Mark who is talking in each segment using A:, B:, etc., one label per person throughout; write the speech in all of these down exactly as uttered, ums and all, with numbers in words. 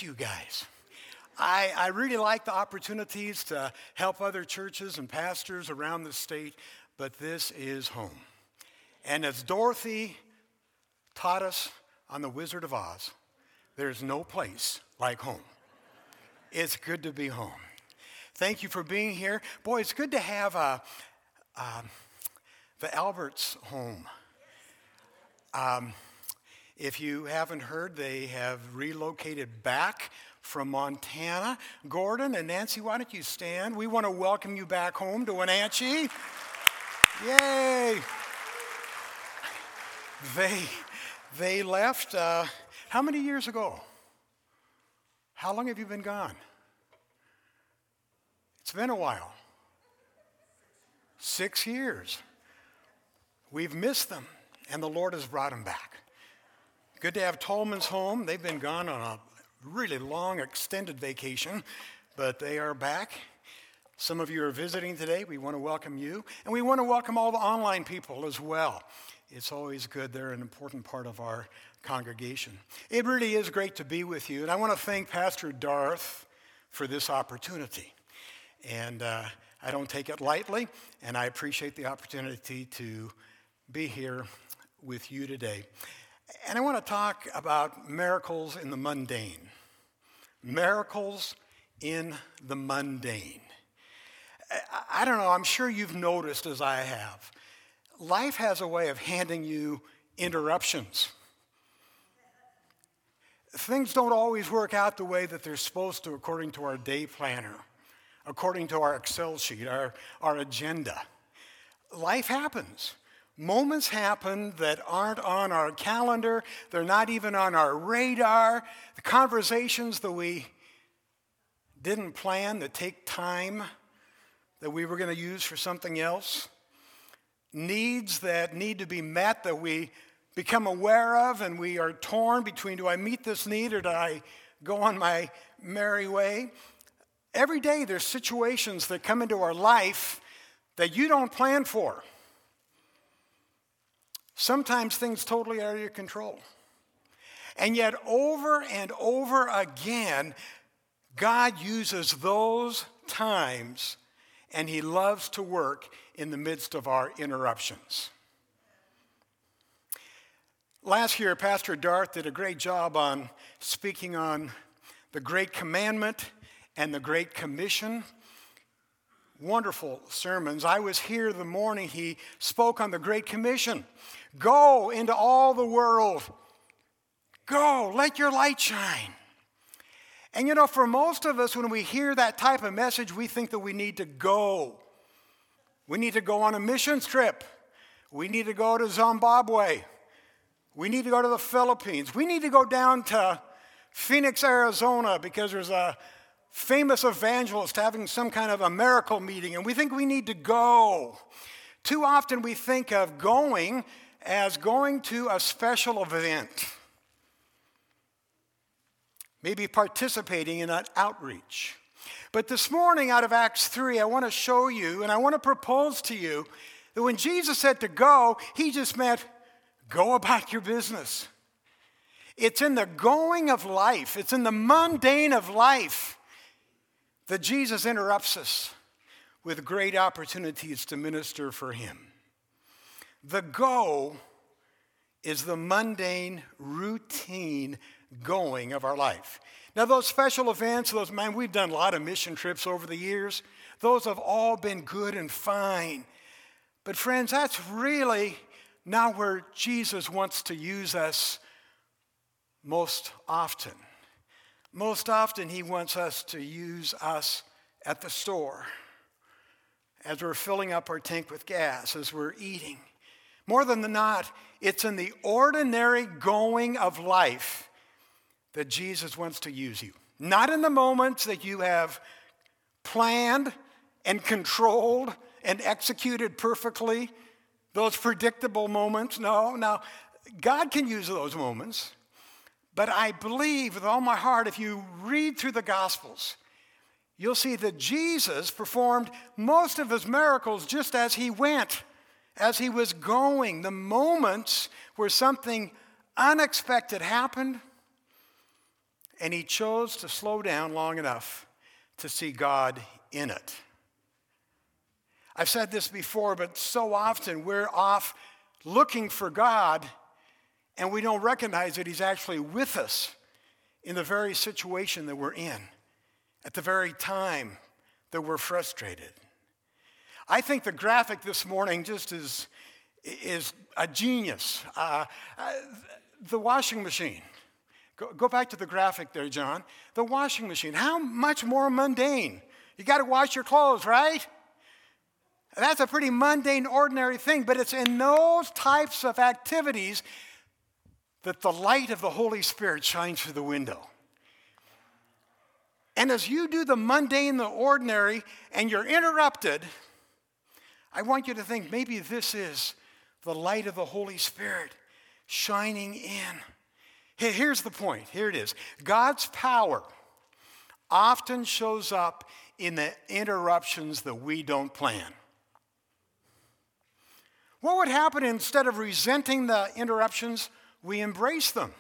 A: miss you guys. I, I really like the opportunities to help other churches and pastors around the state, but this is home. And as Dorothy taught us on The Wizard of Oz, there's no place like home. It's good to be home. Thank you for being here. Boy, it's good to have uh, uh, the Alberts home. Um, if you haven't heard, they have relocated back from Montana. Gordon and Nancy, why don't you stand? We want to welcome you back home to Wenatchee. Yay! They, they left, uh, how many years ago? How long have you been gone? It's been a while. Six years. We've missed them, and the Lord has brought them back. Good to have Tolman's home. They've been gone on a really long, extended vacation, but they are back. Some of you are visiting today. We want to welcome you, and we want to welcome all the online people as well. It's always good. They're an important part of our congregation. It really is great to be with you, and I want to thank Pastor Darth for this opportunity. And uh, I don't take it lightly, and I appreciate the opportunity to be here with you today. And I want to talk about miracles in the mundane. Miracles in the mundane. I, I don't know, I'm sure you've noticed, as I have, life has a way of handing you interruptions. Things don't always work out the way that they're supposed to according to our day planner, according to our Excel sheet, our, our agenda. Life happens. Moments happen that aren't on our calendar. They're not even on our radar. The conversations that we didn't plan, that take time, that we were going to use for something else. Needs that need to be met that we become aware of, and we are torn between, do I meet this need or do I go on my merry way? Every day there's situations that come into our life that you don't plan for. Sometimes things totally out of your control. And yet over and over again, God uses those times, and he loves to work in the midst of our interruptions. Last year, Pastor Darth did a great job on speaking on the Great Commandment and the Great Commission. Wonderful sermons. I was here the morning he spoke on the Great Commission. Go into all the world. Go, let your light shine. And you know, for most of us, when we hear that type of message, we think that we need to go. We need to go on a missions trip. We need to go to Zimbabwe. We need to go to the Philippines. We need to go down to Phoenix, Arizona, because there's a famous evangelist having some kind of a miracle meeting, and we think we need to go. Too often we think of going as going to a special event, maybe participating in an outreach. But this morning out of Acts three, I want to show you, and I want to propose to you, that when Jesus said to go, he just meant go about your business. It's in the going of life, it's in the mundane of life that Jesus interrupts us with great opportunities to minister for him. The go is the mundane, routine going of our life. Now, those special events, those, man, we've done a lot of mission trips over the years. Those have all been good and fine. But friends, that's really not where Jesus wants to use us most often. Most often, he wants us to use us at the store, as we're filling up our tank with gas, as we're eating. More than not, it's in the ordinary going of life that Jesus wants to use you. Not in the moments that you have planned and controlled and executed perfectly, those predictable moments. No, no. God can use those moments. But I believe with all my heart, if you read through the Gospels, you'll see that Jesus performed most of his miracles just as he went, as he was going. The moments where something unexpected happened, and he chose to slow down long enough to see God in it. I've said this before, but so often we're off looking for God and we don't recognize that he's actually with us in the very situation that we're in, at the very time that we're frustrated. I think the graphic this morning just is, is a genius. Uh, uh, the washing machine. Go, go back to the graphic there, John. The washing machine. How much more mundane? You got to wash your clothes, right? That's a pretty mundane, ordinary thing, but it's in those types of activities that the light of the Holy Spirit shines through the window. And as you do the mundane, the ordinary, and you're interrupted, I want you to think maybe this is the light of the Holy Spirit shining in. Here's the point. Here it is. God's power often shows up in the interruptions that we don't plan. What would happen instead of resenting the interruptions, we embrace them?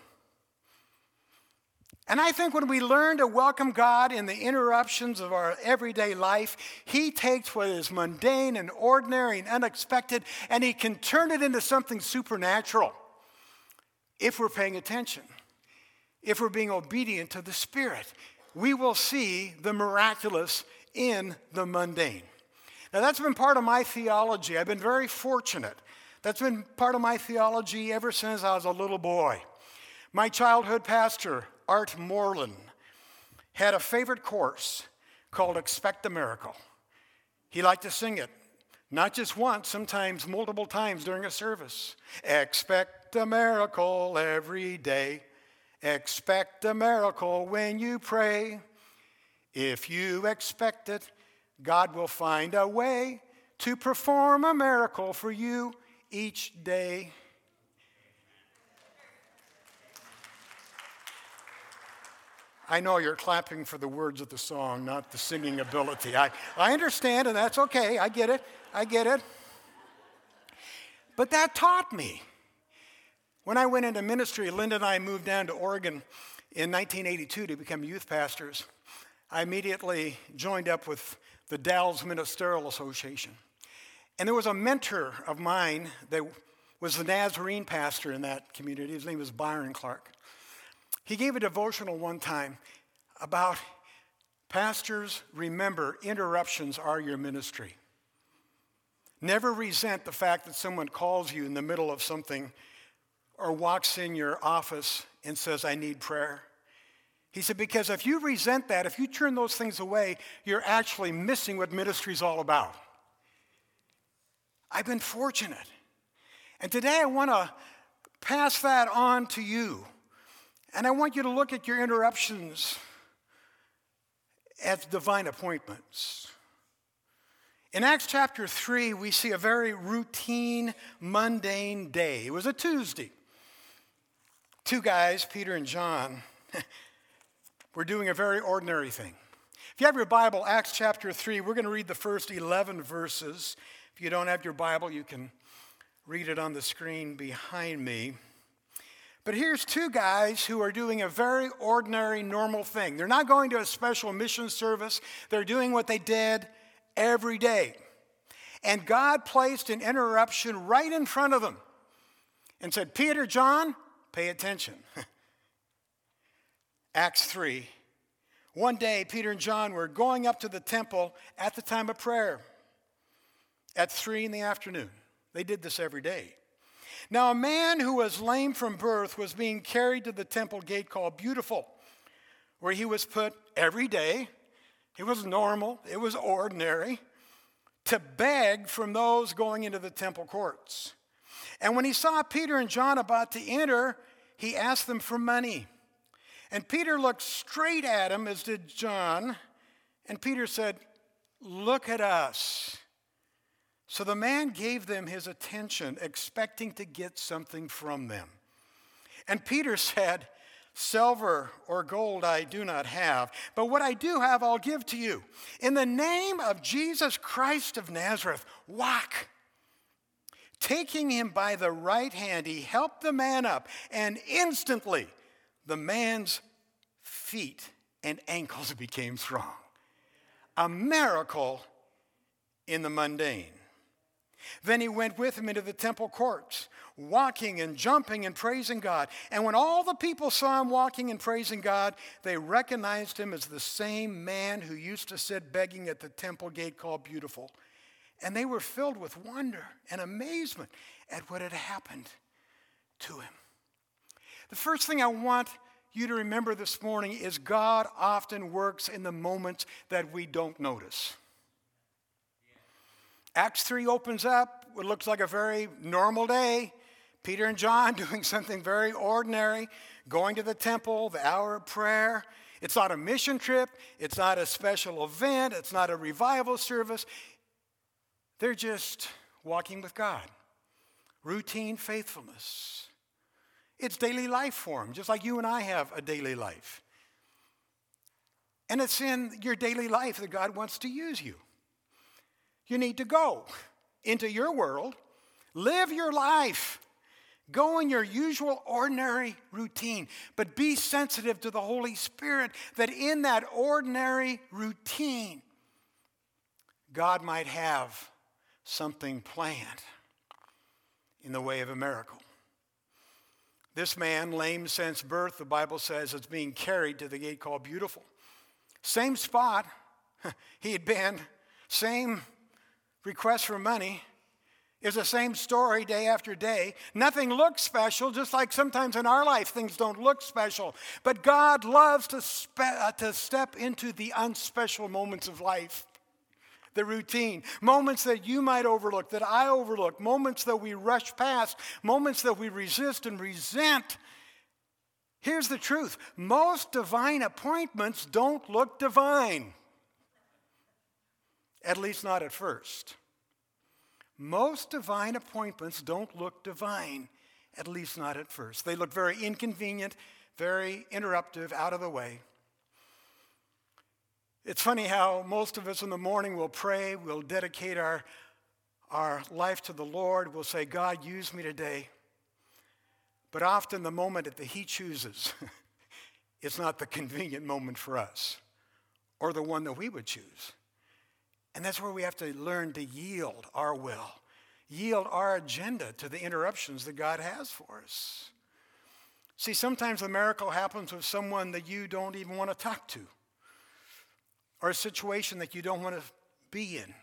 A: And I think when we learn to welcome God in the interruptions of our everyday life, he takes what is mundane and ordinary and unexpected, and he can turn it into something supernatural if we're paying attention, if we're being obedient to the Spirit. We will see the miraculous in the mundane. Now, that's been part of my theology. I've been very fortunate. That's been part of my theology ever since I was a little boy. My childhood pastor, Art Moreland, had a favorite course called Expect a Miracle. He liked to sing it, not just once, sometimes multiple times during a service. Expect a miracle every day. Expect a miracle when you pray. If you expect it, God will find a way to perform a miracle for you each day. I know you're clapping for the words of the song, not the singing ability. I, I understand, and that's okay. I get it. I get it. But that taught me. When I went into ministry, Linda and I moved down to Oregon in nineteen eighty-two to become youth pastors. I immediately joined up with the Dalles Ministerial Association. And there was a mentor of mine that was the Nazarene pastor in that community. His name was Byron Clark. He gave a devotional one time about, pastors, remember, interruptions are your ministry. Never resent the fact that someone calls you in the middle of something or walks in your office and says, I need prayer. He said, because if you resent that, if you turn those things away, you're actually missing what ministry is all about. I've been fortunate. And today I want to pass that on to you. And I want you to look at your interruptions as divine appointments. In Acts chapter three, we see a very routine, mundane day. It was a Tuesday. Two guys, Peter and John, were doing a very ordinary thing. If you have your Bible, Acts chapter three, we're going to read the first eleven verses. If you don't have your Bible, you can read it on the screen behind me. But here's two guys who are doing a very ordinary, normal thing. They're not going to a special mission service. They're doing what they did every day. And God placed an interruption right in front of them and said, Peter, John, pay attention. Acts three. One day, Peter and John were going up to the temple at the time of prayer at three in the afternoon. They did this every day. Now, a man who was lame from birth was being carried to the temple gate called Beautiful, where he was put every day. It was normal, it was ordinary, to beg from those going into the temple courts. And when he saw Peter and John about to enter, he asked them for money. And Peter looked straight at him, as did John, and Peter said, look at us. So the man gave them his attention, expecting to get something from them. And Peter said, silver or gold I do not have, but what I do have I'll give to you. In the name of Jesus Christ of Nazareth, walk. Taking him by the right hand, he helped the man up, and instantly the man's feet and ankles became strong. A miracle in the mundane. Then he went with him into the temple courts, walking and jumping and praising God. And when all the people saw him walking and praising God, they recognized him as the same man who used to sit begging at the temple gate called Beautiful. And they were filled with wonder and amazement at what had happened to him. The first thing I want you to remember this morning is God often works in the moments that we don't notice. Acts three opens up what looks like a very normal day. Peter and John doing something very ordinary, going to the temple, the hour of prayer. It's not a mission trip. It's not a special event. It's not a revival service. They're just walking with God. Routine faithfulness. It's daily life for them, just like you and I have a daily life. And it's in your daily life that God wants to use you. You need to go into your world, live your life, go in your usual ordinary routine, but be sensitive to the Holy Spirit that in that ordinary routine, God might have something planned in the way of a miracle. This man, lame since birth, the Bible says, is being carried to the gate called Beautiful. Same spot he had been, same request for money. It's the same story day after day. Nothing looks special, just like sometimes in our life things don't look special. But God loves to, spe- uh, to step into the unspecial moments of life. The routine, moments that you might overlook, that I overlook, moments that we rush past, moments that we resist and resent. Here's the truth. Most divine appointments don't look divine. At least not at first. Most divine appointments don't look divine, at least not at first. They look very inconvenient, very interruptive, out of the way. It's funny how most of us in the morning will pray, we'll dedicate our, our life to the Lord, we'll say, God, use me today. But often the moment that He chooses, it's not the convenient moment for us or the one that we would choose. And that's where we have to learn to yield our will, yield our agenda to the interruptions that God has for us. See, sometimes a miracle happens with someone that you don't even want to talk to, or a situation that you don't want to be in,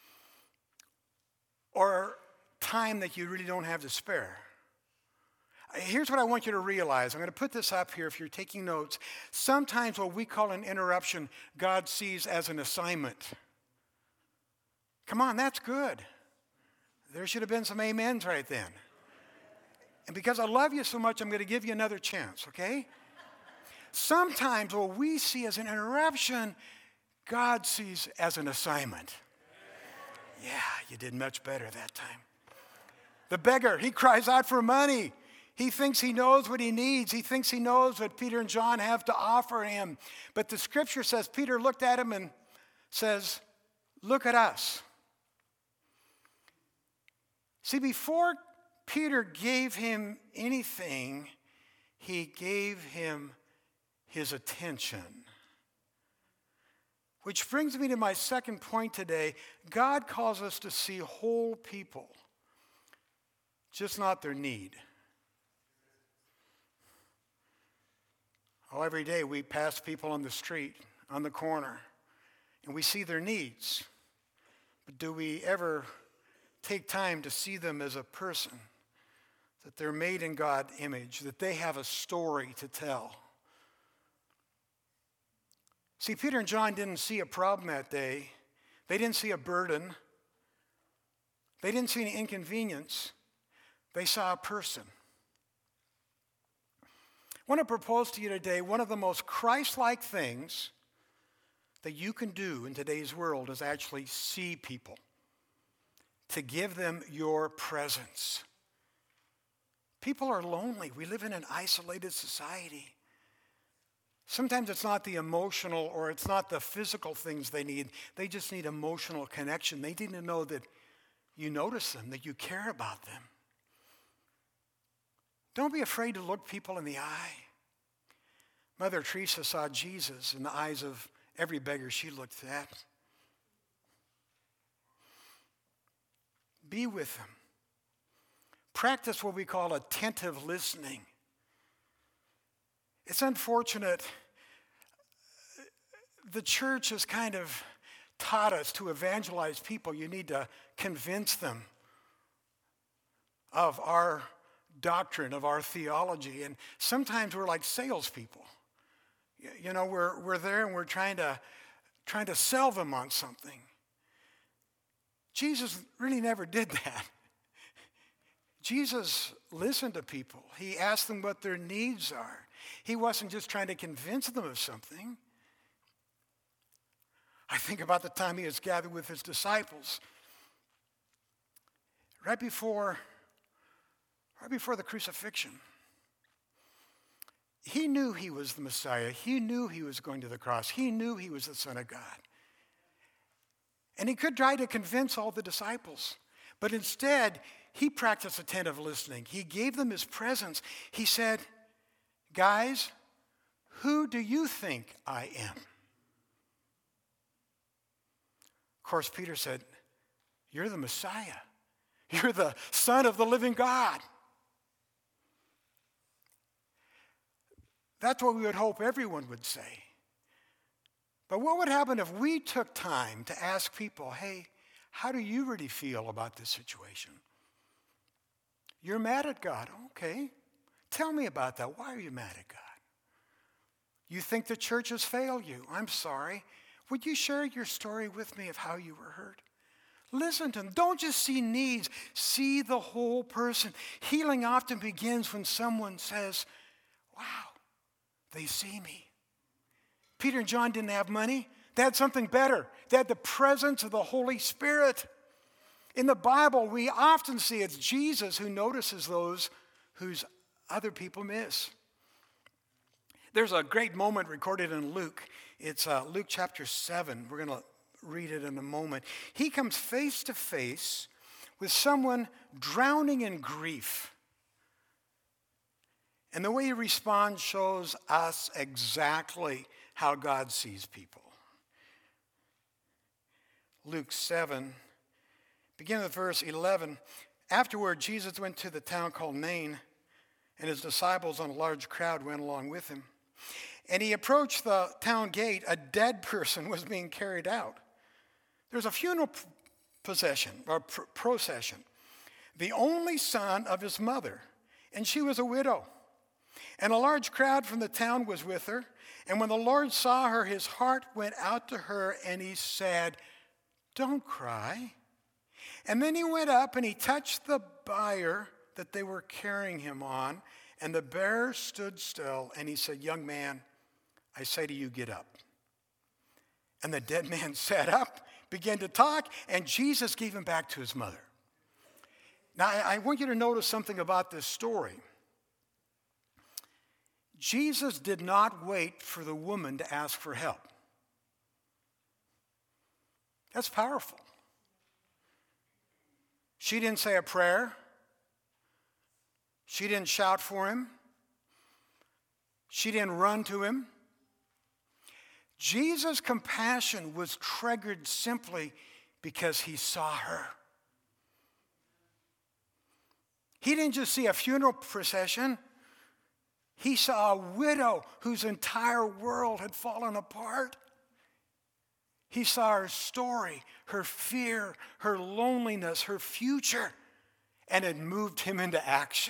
A: or time that you really don't have to spare. Here's what I want you to realize. I'm going to put this up here if you're taking notes. Sometimes what we call an interruption, God sees as an assignment. Come on, that's good. There should have been some amens right then. And because I love you so much, I'm going to give you another chance, okay? Sometimes what we see as an interruption, God sees as an assignment. Yeah, you did much better that time. The beggar, he cries out for money. He thinks he knows what he needs. He thinks he knows what Peter and John have to offer him. But the scripture says Peter looked at him and says, look at us. See, before Peter gave him anything, he gave him his attention. Which brings me to my second point today. God calls us to see whole people, just not their need. Oh, every day we pass people on the street, on the corner, and we see their needs. But do we ever take time to see them as a person, that they're made in God's image, that they have a story to tell? See, Peter and John didn't see a problem that day. They didn't see a burden. They didn't see any inconvenience. They saw a person. I want to propose to you today, one of the most Christ-like things that you can do in today's world is actually see people, to give them your presence. People are lonely. We live in an isolated society. Sometimes it's not the emotional or it's not the physical things they need. They just need emotional connection. They need to know that you notice them, that you care about them. Don't be afraid to look people in the eye. Mother Teresa saw Jesus in the eyes of every beggar she looked at. Be with them. Practice what we call attentive listening. It's unfortunate. The church has kind of taught us to evangelize people. You need to convince them of our doctrine, of our theology. And sometimes we're like salespeople. You know, we're, we're there and we're trying to, trying to sell them on something. Jesus really never did that. Jesus listened to people. He asked them what their needs are. He wasn't just trying to convince them of something. I think about the time he was gathered with his disciples. Right before, right before the crucifixion. He knew he was the Messiah. He knew he was going to the cross. He knew he was the Son of God. And he could try to convince all the disciples. But instead, he practiced attentive listening. He gave them his presence. He said, guys, who do you think I am? Of course, Peter said, you're the Messiah. You're the Son of the living God. That's what we would hope everyone would say. But what would happen if we took time to ask people, hey, how do you really feel about this situation? You're mad at God. Okay. Tell me about that. Why are you mad at God? You think the church has failed you. I'm sorry. Would you share your story with me of how you were hurt? Listen to them. Don't just see needs. See the whole person. Healing often begins when someone says, wow, they see me. Peter and John didn't have money. They had something better. They had the presence of the Holy Spirit. In the Bible, we often see it's Jesus who notices those whose other people miss. There's a great moment recorded in Luke. It's uh, Luke chapter seven. We're going to read it in a moment. He comes face to face with someone drowning in grief. And the way he responds shows us exactly how God sees people. Luke seven, beginning with verse eleven. Afterward, Jesus went to the town called Nain, and his disciples and a large crowd went along with him. And he approached the town gate. A dead person was being carried out. There was a funeral procession, or procession, the only son of his mother, and she was a widow. And a large crowd from the town was with her. And when the Lord saw her, his heart went out to her, and he said, don't cry. And then he went up and he touched the bier that they were carrying him on. And the bearer stood still, and he said, young man, I say to you, get up. And the dead man sat up, began to talk, and Jesus gave him back to his mother. Now, I want you to notice something about this story. Jesus did not wait for the woman to ask for help. That's powerful. She didn't say a prayer. She didn't shout for him. She didn't run to him. Jesus' compassion was triggered simply because he saw her. He didn't just see a funeral procession. He saw a widow whose entire world had fallen apart. He saw her story, her fear, her loneliness, her future, and it moved him into action.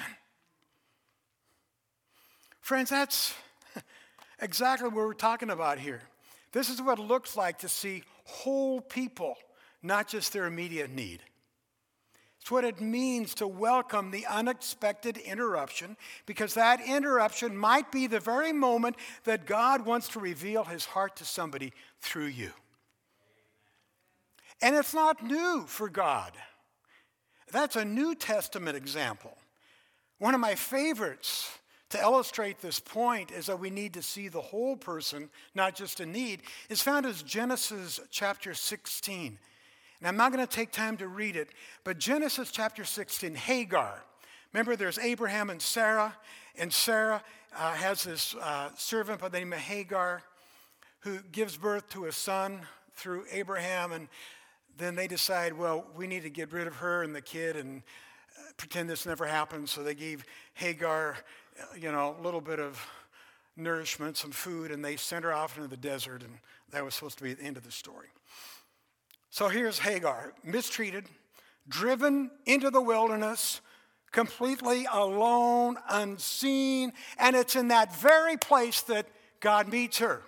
A: Friends, that's exactly what we're talking about here. This is what it looks like to see whole people, not just their immediate need. It's what it means to welcome the unexpected interruption, because that interruption might be the very moment that God wants to reveal his heart to somebody through you. And it's not new for God. That's a New Testament example. One of my favorites to illustrate this point is that we need to see the whole person, not just a need, is found in Genesis chapter sixteen. And I'm not going to take time to read it, but Genesis chapter sixteen, Hagar. Remember, there's Abraham and Sarah, and Sarah uh, has this uh, servant by the name of Hagar who gives birth to a son through Abraham, and then they decide, well, we need to get rid of her and the kid and uh, pretend this never happened. So they gave Hagar, uh, you know, a little bit of nourishment, some food, and they sent her off into the desert, and that was supposed to be the end of the story. So here's Hagar, mistreated, driven into the wilderness, completely alone, unseen, and it's in that very place that God meets her.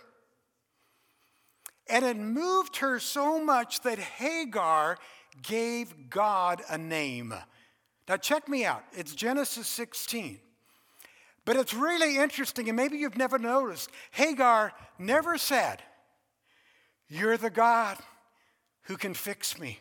A: And it moved her so much that Hagar gave God a name. Now check me out. It's Genesis sixteen. But it's really interesting, and maybe you've never noticed, Hagar never said, "You're the God who can fix me."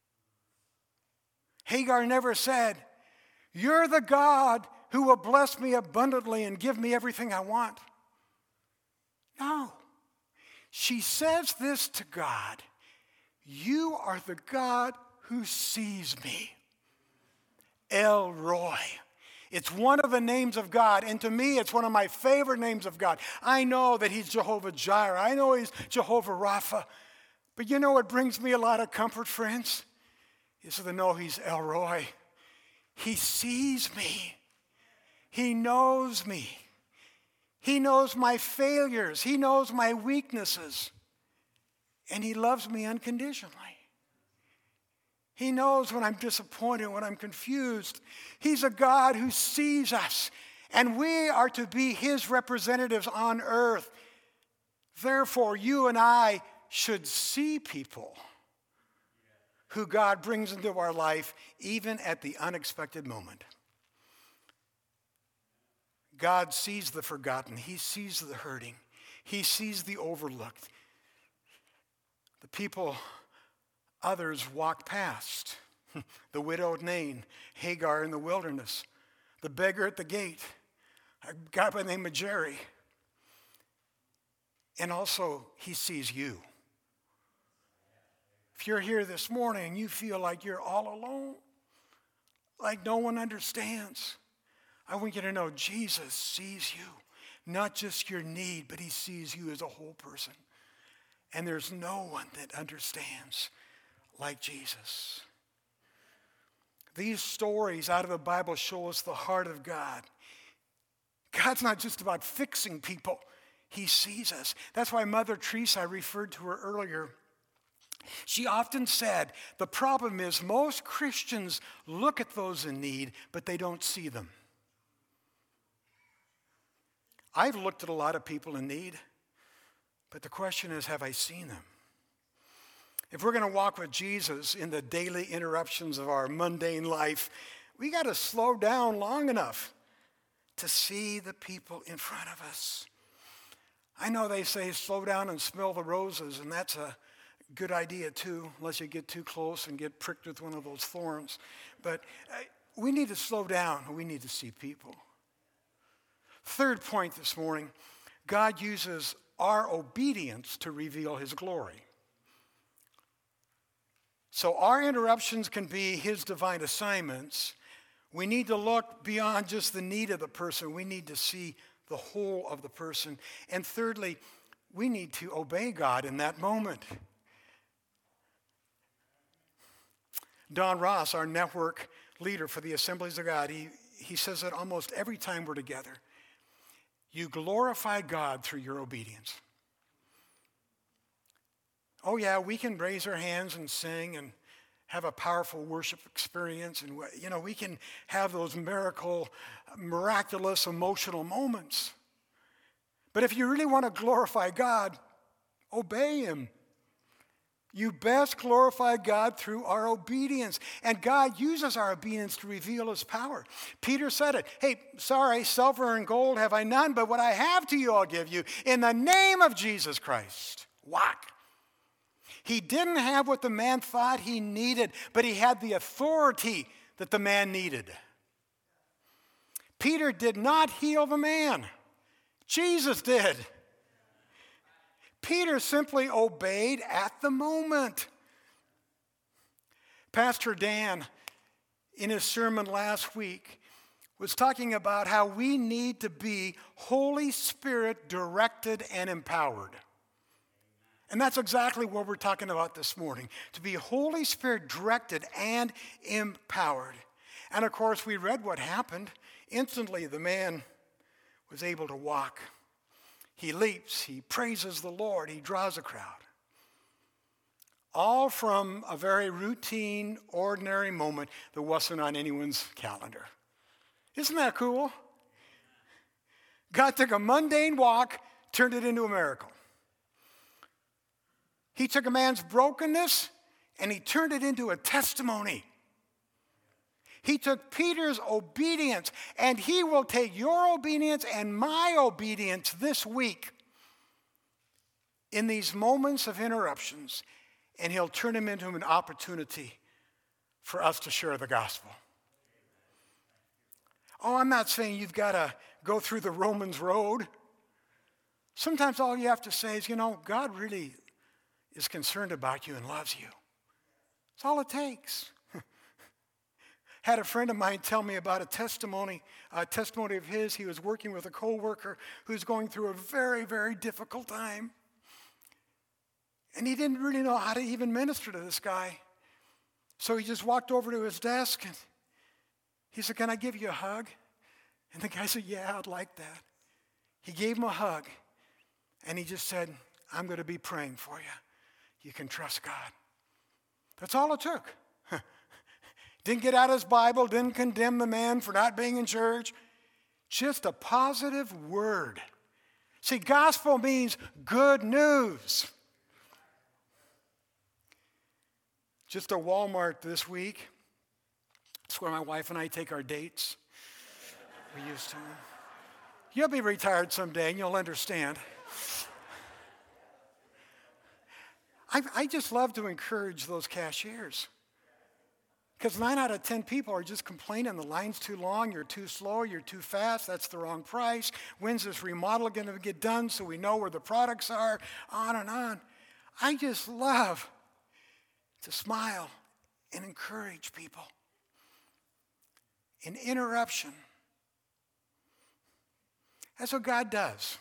A: Hagar never said, "You're the God who will bless me abundantly and give me everything I want." No. She says this to God, "You are the God who sees me." El Roi. It's one of the names of God, and to me, it's one of my favorite names of God. I know that he's Jehovah Jireh. I know he's Jehovah Rapha. But you know what brings me a lot of comfort, friends? Is to know he's El Roi. He sees me. He knows me. He knows my failures. He knows my weaknesses. And he loves me unconditionally. He knows when I'm disappointed, when I'm confused. He's a God who sees us, and we are to be his representatives on earth. Therefore, you and I should see people who God brings into our life, even at the unexpected moment. God sees the forgotten. He sees the hurting. He sees the overlooked. The people others walked past. The widowed Nain, Hagar in the wilderness, the beggar at the gate, a guy by the name of Jerry. And also, he sees you. If you're here this morning and you feel like you're all alone, like no one understands, I want you to know Jesus sees you, not just your need, but he sees you as a whole person. And there's no one that understands like Jesus. These stories out of the Bible show us the heart of God. God's not just about fixing people. He sees us. That's why Mother Teresa, I referred to her earlier, she often said, the problem is most Christians look at those in need, but they don't see them. I've looked at a lot of people in need, but the question is, have I seen them? If we're going to walk with Jesus in the daily interruptions of our mundane life, we got to slow down long enough to see the people in front of us. I know they say slow down and smell the roses, and that's a good idea too, unless you get too close and get pricked with one of those thorns. But uh, we need to slow down. We need to see people. Third point this morning, God uses our obedience to reveal his glory. So our interruptions can be his divine assignments. We need to look beyond just the need of the person. We need to see the whole of the person. And thirdly, we need to obey God in that moment. Don Ross, our network leader for the Assemblies of God, he, he says it almost every time we're together. You glorify God through your obedience. Oh yeah, we can raise our hands and sing and have a powerful worship experience, and you know, we can have those miracle, miraculous, emotional moments. But if you really want to glorify God, obey him. You best glorify God through our obedience. And God uses our obedience to reveal his power. Peter said it. Hey, sorry, silver and gold have I none, but what I have to you I'll give you. In the name of Jesus Christ. Whack. He didn't have what the man thought he needed, but he had the authority that the man needed. Peter did not heal the man. Jesus did. Peter simply obeyed at the moment. Pastor Dan, in his sermon last week, was talking about how we need to be Holy Spirit directed and empowered. And that's exactly what we're talking about this morning, to be Holy Spirit directed and empowered. And of course, we read what happened. Instantly, the man was able to walk. He leaps, he praises the Lord, he draws a crowd. All from a very routine, ordinary moment that wasn't on anyone's calendar. Isn't that cool? God took a mundane walk, turned it into a miracle. He took a man's brokenness and he turned it into a testimony. He took Peter's obedience, and he will take your obedience and my obedience this week in these moments of interruptions, and he'll turn them into an opportunity for us to share the gospel. Oh, I'm not saying you've got to go through the Romans road. Sometimes all you have to say is, you know, God really is concerned about you and loves you. That's all it takes. Had a friend of mine tell me about a testimony, a testimony of his. He was working with a coworker who's going through a very, very difficult time. And he didn't really know how to even minister to this guy. So he just walked over to his desk and he said, "Can I give you a hug?" And the guy said, "Yeah, I'd like that." He gave him a hug and he just said, "I'm going to be praying for you. You can trust God." That's all it took. Didn't get out his Bible, didn't condemn the man for not being in church. Just a positive word. See, gospel means good news. Just a Walmart this week. That's where my wife and I take our dates. We used to. You'll be retired someday and you'll understand. I, I just love to encourage those cashiers. Because nine out of ten people are just complaining the line's too long, you're too slow, you're too fast, that's the wrong price. When's this remodel going to get done so we know where the products are? On and on. I just love to smile and encourage people. An interruption. That's what God does.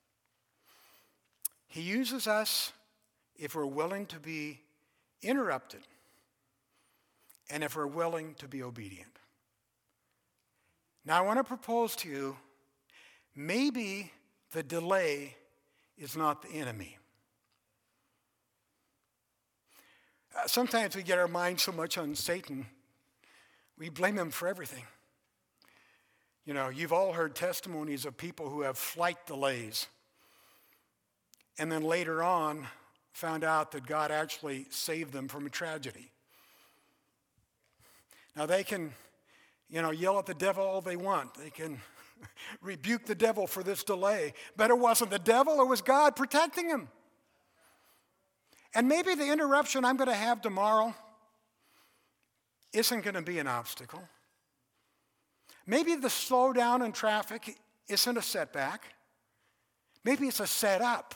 A: He uses us if we're willing to be interrupted. And if we're willing to be obedient. Now, I want to propose to you, maybe the delay is not the enemy. Uh, sometimes we get our mind so much on Satan, we blame him for everything. You know, you've all heard testimonies of people who have flight delays, and then later on found out that God actually saved them from a tragedy. Now they can, you know, yell at the devil all they want. They can rebuke the devil for this delay. But it wasn't the devil, it was God protecting him. And maybe the interruption I'm going to have tomorrow isn't going to be an obstacle. Maybe the slowdown in traffic isn't a setback. Maybe it's a setup.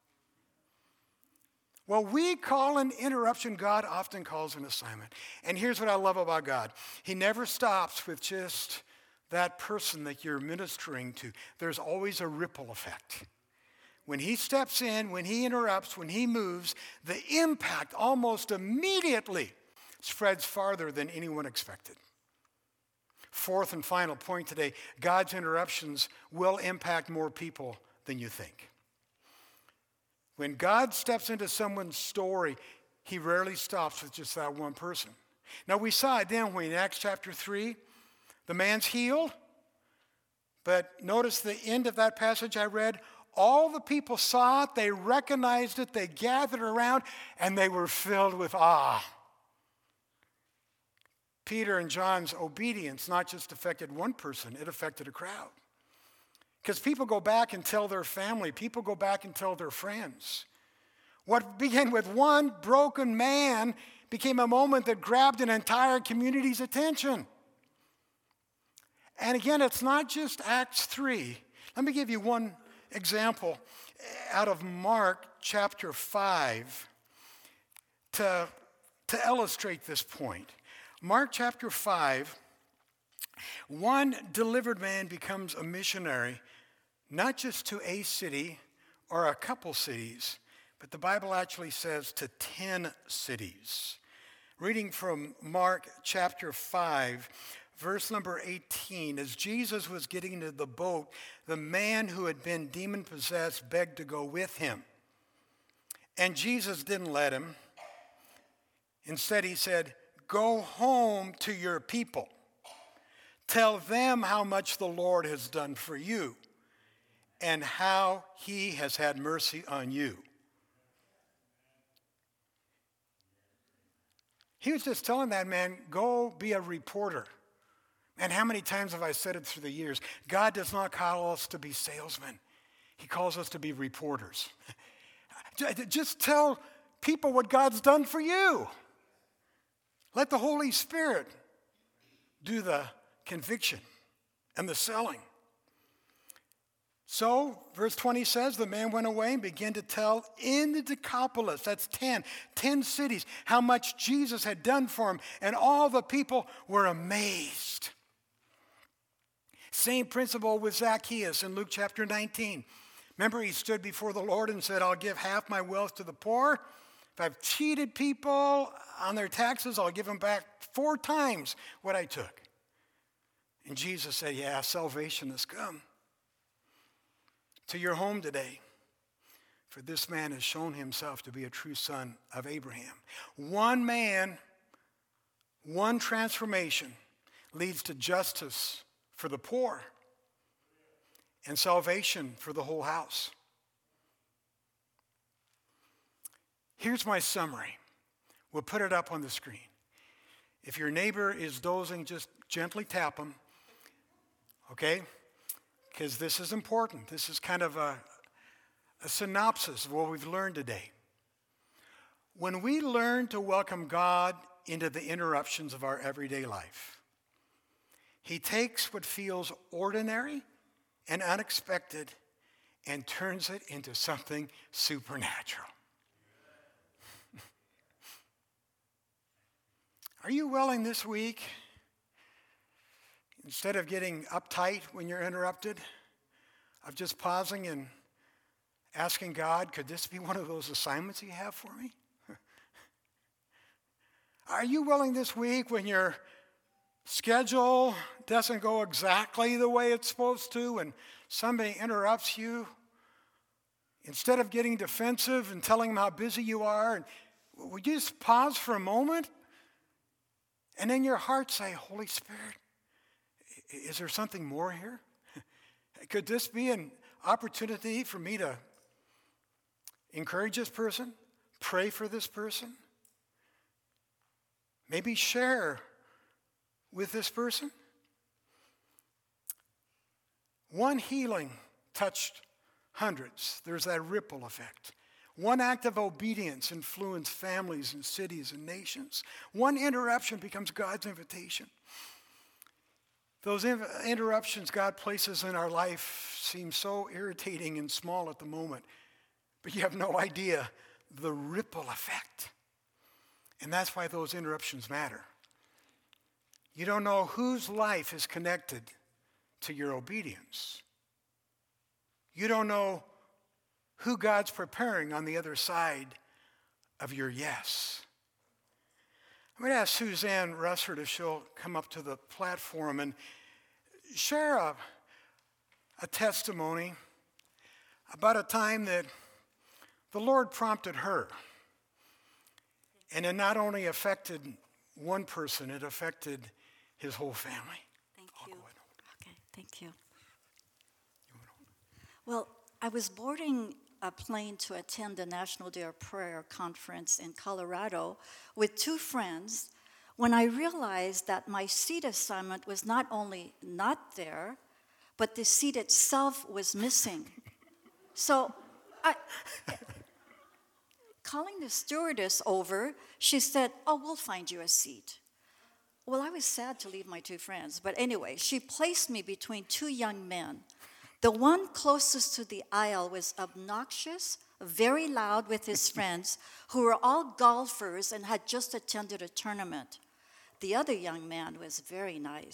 A: Well, we call an interruption, God often calls an assignment. And here's what I love about God. He never stops with just that person that you're ministering to. There's always a ripple effect. When he steps in, when he interrupts, when he moves, the impact almost immediately spreads farther than anyone expected. Fourth and final point today, God's interruptions will impact more people than you think. When God steps into someone's story, he rarely stops with just that one person. Now, we saw it, didn't we, in Acts chapter three? The man's healed. But notice the end of that passage I read. All the people saw it, they recognized it, they gathered around, and they were filled with awe. Peter and John's obedience not just affected one person, it affected a crowd. Because people go back and tell their family. People go back and tell their friends. What began with one broken man became a moment that grabbed an entire community's attention. And again, it's not just Acts three. Let me give you one example out of Mark chapter five to, to illustrate this point. Mark chapter five, One delivered man becomes a missionary, not just to a city or a couple cities, but the Bible actually says to ten cities. Reading from Mark chapter five, verse number eighteen, as Jesus was getting into the boat, the man who had been demon-possessed begged to go with him. And Jesus didn't let him. Instead, he said, "Go home to your people. Tell them how much the Lord has done for you and how he has had mercy on you." He was just telling that man, go be a reporter. And how many times have I said it through the years? God does not call us to be salesmen. He calls us to be reporters. Just tell people what God's done for you. Let the Holy Spirit do the conviction and the selling. So, verse twenty says, the man went away and began to tell in the Decapolis, that's ten, ten cities, how much Jesus had done for him. And all the people were amazed. Same principle with Zacchaeus in Luke chapter nineteen. Remember, he stood before the Lord and said, I'll give half my wealth to the poor. If I've cheated people on their taxes, I'll give them back four times what I took. And Jesus said, yeah, salvation has come to your home today, for this man has shown himself to be a true son of Abraham. One man, one transformation leads to justice for the poor and salvation for the whole house. Here's my summary. We'll put it up on the screen. If your neighbor is dozing, just gently tap him, okay? Because this is important. This is kind of a, a synopsis of what we've learned today. When we learn to welcome God into the interruptions of our everyday life, he takes what feels ordinary and unexpected and turns it into something supernatural. Are you willing this week, instead of getting uptight when you're interrupted, of just pausing and asking God, could this be one of those assignments you have for me? Are you willing this week when your schedule doesn't go exactly the way it's supposed to and somebody interrupts you, instead of getting defensive and telling them how busy you are, and would you just pause for a moment and in your heart say, Holy Spirit, is there something more here? Could this be an opportunity for me to encourage this person, pray for this person, maybe share with this person? One healing touched hundreds. There's that ripple effect. One act of obedience influenced families and cities and nations. One interruption becomes God's invitation. Those interruptions God places in our life seem so irritating and small at the moment, but you have no idea the ripple effect. And that's why those interruptions matter. You don't know whose life is connected to your obedience. You don't know who God's preparing on the other side of your yes. I'm going to ask Suzanne Russer if she'll come up to the platform and share a, a testimony about a time that the Lord prompted her. And it not only affected one person, it affected his whole family.
B: Thank you. Okay, thank you. Well, I was boarding a plane to attend the National Day of Prayer conference in Colorado with two friends when I realized that my seat assignment was not only not there, but the seat itself was missing. So I, calling the stewardess over, she said, oh, we'll find you a seat. Well, I was sad to leave my two friends, but anyway, she placed me between two young men. The one closest to the aisle was obnoxious, very loud with his friends, who were all golfers and had just attended a tournament. The other young man was very nice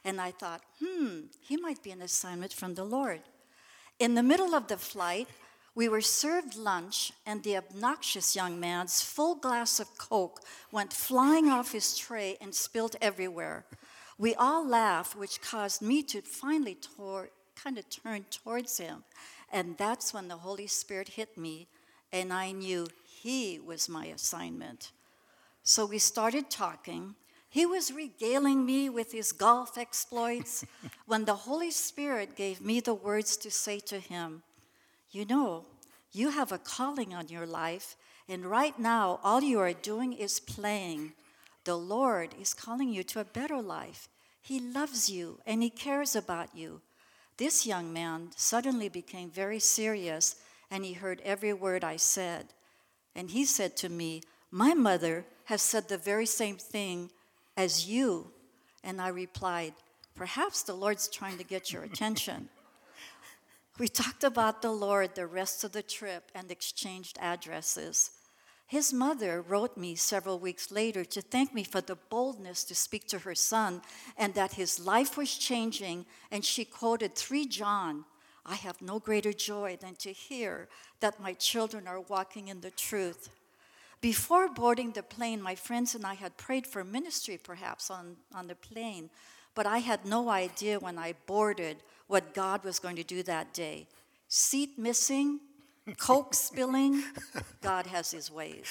B: And I thought, hmm, he might be an assignment from the Lord. In the middle of the flight, we were served lunch, and the obnoxious young man's full glass of Coke went flying off his tray and spilled everywhere. We all laughed, which caused me to finally tor- kind of turn towards him. And that's when the Holy Spirit hit me, and I knew he was my assignment. So we started talking. He was regaling me with his golf exploits when the Holy Spirit gave me the words to say to him, you know, you have a calling on your life, and right now all you are doing is playing. The Lord is calling you to a better life. He loves you, and he cares about you. This young man suddenly became very serious, and he heard every word I said. And he said to me, my mother has said the very same thing as you. And I replied, perhaps the Lord's trying to get your attention. We talked about the Lord the rest of the trip and exchanged addresses. His mother wrote me several weeks later to thank me for the boldness to speak to her son and that his life was changing, and she quoted three John, I have no greater joy than to hear that my children are walking in the truth. Before boarding the plane, my friends and I had prayed for ministry perhaps on, on the plane, but I had no idea when I boarded what God was going to do that day. Seat missing, Coke spilling, God has his ways.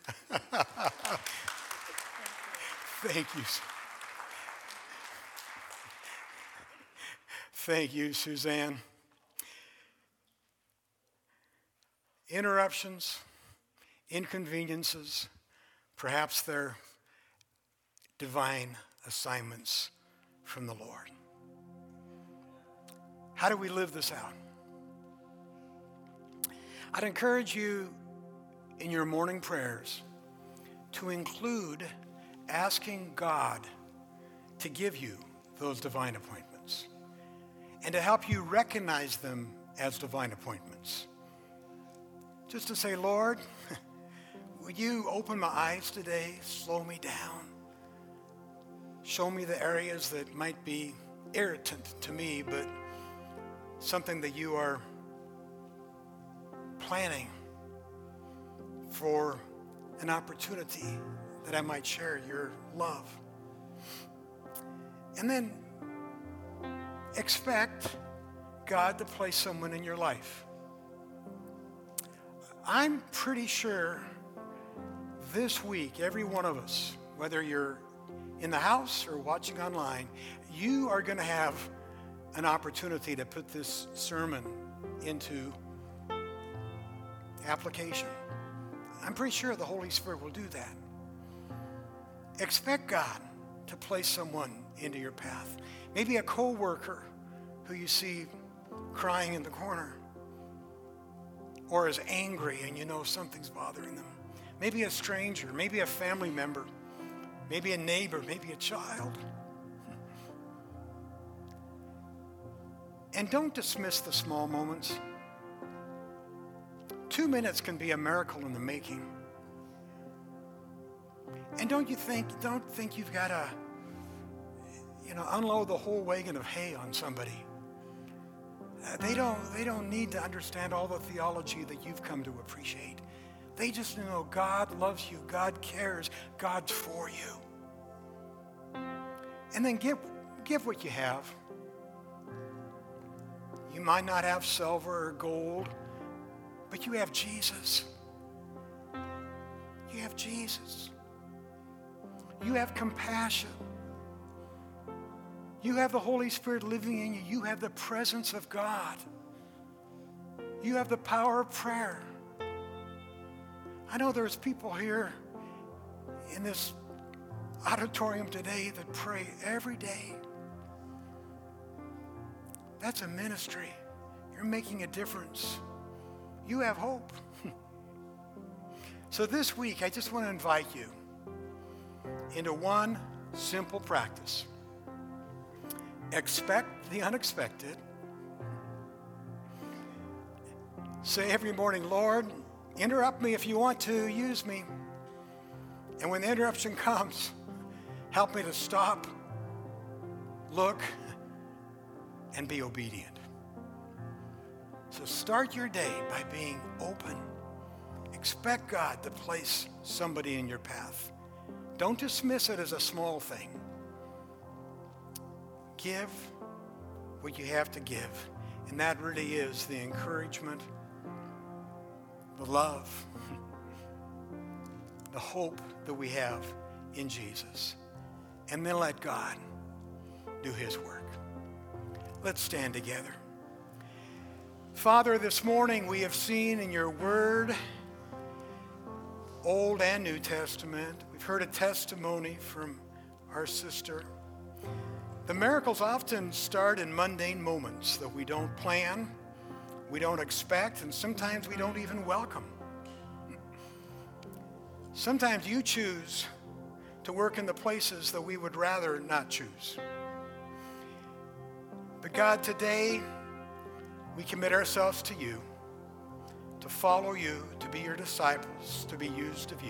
A: Thank you. Thank you, Suzanne. Interruptions, inconveniences, perhaps they're divine assignments from the Lord. How do we live this out? I'd encourage you in your morning prayers to include asking God to give you those divine appointments and to help you recognize them as divine appointments. Just to say, Lord, would you open my eyes today, slow me down, show me the areas that might be irritant to me, but something that you are planning for an opportunity that I might share your love. And then expect God to place someone in your life. I'm pretty sure this week, every one of us, whether you're in the house or watching online, you are going to have an opportunity to put this sermon into application. I'm pretty sure the Holy Spirit will do that. Expect God to place someone into your path. Maybe a co-worker who you see crying in the corner or is angry and you know something's bothering them. Maybe a stranger, maybe a family member, maybe a neighbor, maybe a child. And don't dismiss the small moments. Two minutes can be a miracle in the making. And don't you think, don't think you've got to, you know, unload the whole wagon of hay on somebody. Uh, they don't, they don't need to understand all the theology that you've come to appreciate. They just know God loves you, God cares, God's for you. And then give, give what you have. You might not have silver or gold, but you have Jesus. You have Jesus. You have compassion. You have the Holy Spirit living in you. You have the presence of God. You have the power of prayer. I know there's people here in this auditorium today that pray every day. That's a ministry. You're making a difference. You have hope. So this week, I just want to invite you into one simple practice. Expect the unexpected. Say every morning, Lord, interrupt me if you want to, use me. And when the interruption comes, help me to stop, look, and be obedient. So start your day by being open. Expect God to place somebody in your path. Don't dismiss it as a small thing. Give what you have to give. And that really is the encouragement, the love, the hope that we have in Jesus. And then let God do his work. Let's stand together. Father, this morning we have seen in your word, Old and New Testament, we've heard a testimony from our sister. The miracles often start in mundane moments that we don't plan, we don't expect, and sometimes we don't even welcome. Sometimes you choose to work in the places that we would rather not choose. But God, today we commit ourselves to you, to follow you, to be your disciples, to be used of you.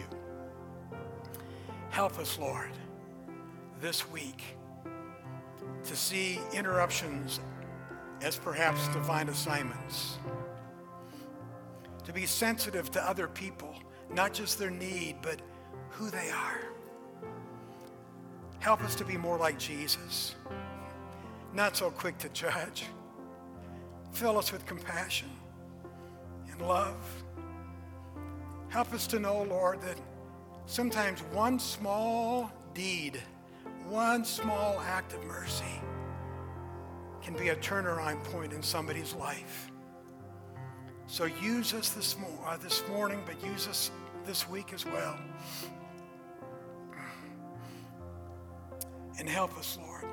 A: Help us, Lord, this week to see interruptions as perhaps divine assignments, to be sensitive to other people, not just their need, but who they are. Help us to be more like Jesus, not so quick to judge. Fill us with compassion and love. Help us to know, Lord, that sometimes one small deed, one small act of mercy can be a turnaround point in somebody's life. So use us this, mo- uh, this morning, but use us this week as well. And help us, Lord,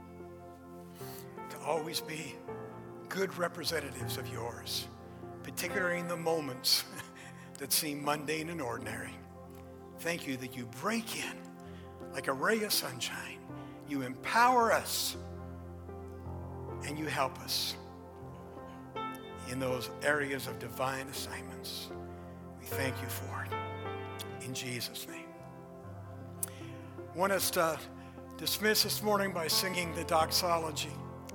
A: to always be good representatives of yours, particularly in the moments that seem mundane and ordinary. Thank you that you break in like a ray of sunshine. You empower us and you help us in those areas of divine assignments. We thank you for it. In Jesus' name. I want us to dismiss this morning by singing the doxology.